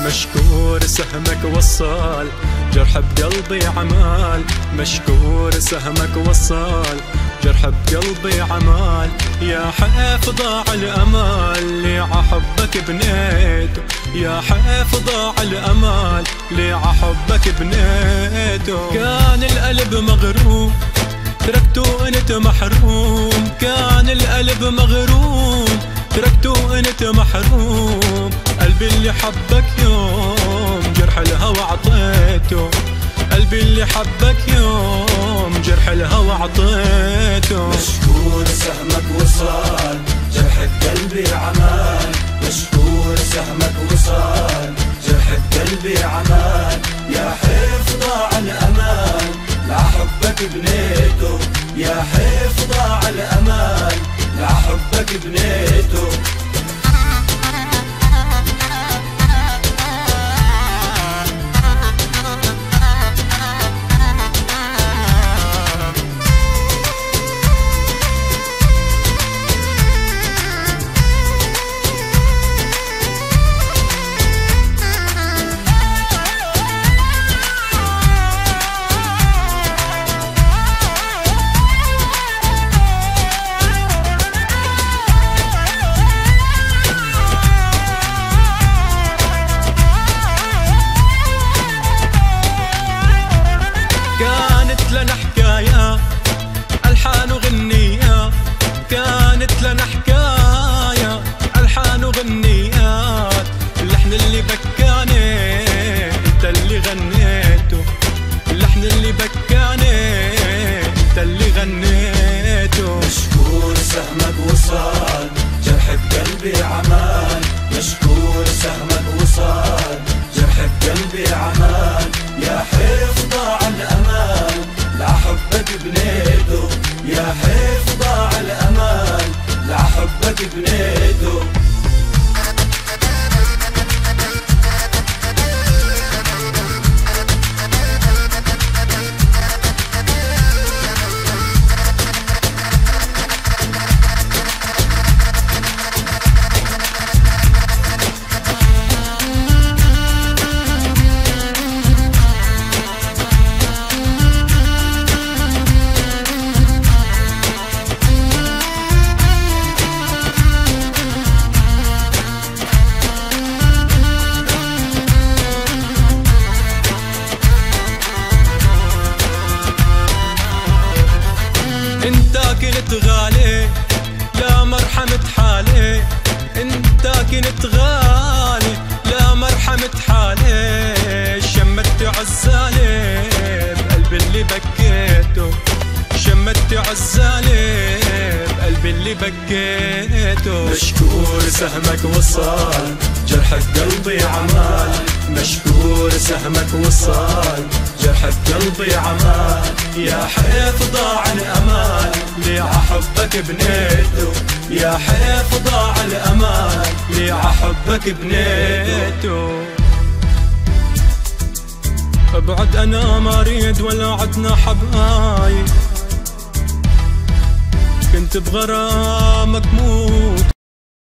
مشكور سهمك وصل جرح بقلبي عمال، مشكور سهمك وصل جرح بقلبي عمال. يا حيف ضاع الأمل اللي عحبك بنيته، يا حيف ضاع الأمل اللي عحبك بنيته. كان القلب مغروم تركته انت محروم، كان القلب مغروم تركته انت محروم. قلبي اللي حبك يوم جرح الهوى عطيته، قلبي اللي حبك يوم جرح الهوى عطيته. مشكور سهمك وصل جرح بقلبي عمال، مشكور سهمك وصل جرح بقلبي عمال. يا حيف ضاع الأمان لحبك بنيته، يا حيف ضاع الأمان لحبك بنيته. لنا حكاية ألحان وغنية، كانت لنا حكاية ألحان وغنيات. اللحن اللي بكاني انت اللي غنيته، اللحن اللي بكاني انت اللي غنيته. مشكور سهمك وصل جرح بقلبي عمال، مشكور سهمك وصل جرح بقلبي عمال. يا حيف ضاع الأمان لحبك بنيته، يا حيف ضاع الأمان لحبك بنيته. انت كنت غالي لا مرحمة حالي، انت كنت غالي لا مرحمة حالي. شمت عزالي بقلبي اللي بكيته، شمت عزالي بقلبي اللي بكيته. مشكور سهمك وصل جرح قلبي عمال، مشكور سهمك وصل جرح قلبي عمال. يا حيف ضاع الأمان اللي عحبك بنيته، يا حيف ضاع الأمان اللي عحبك بنيته. ابعد أنا ما اريد ولا عدنا حبايب، كنت بغرامك موت.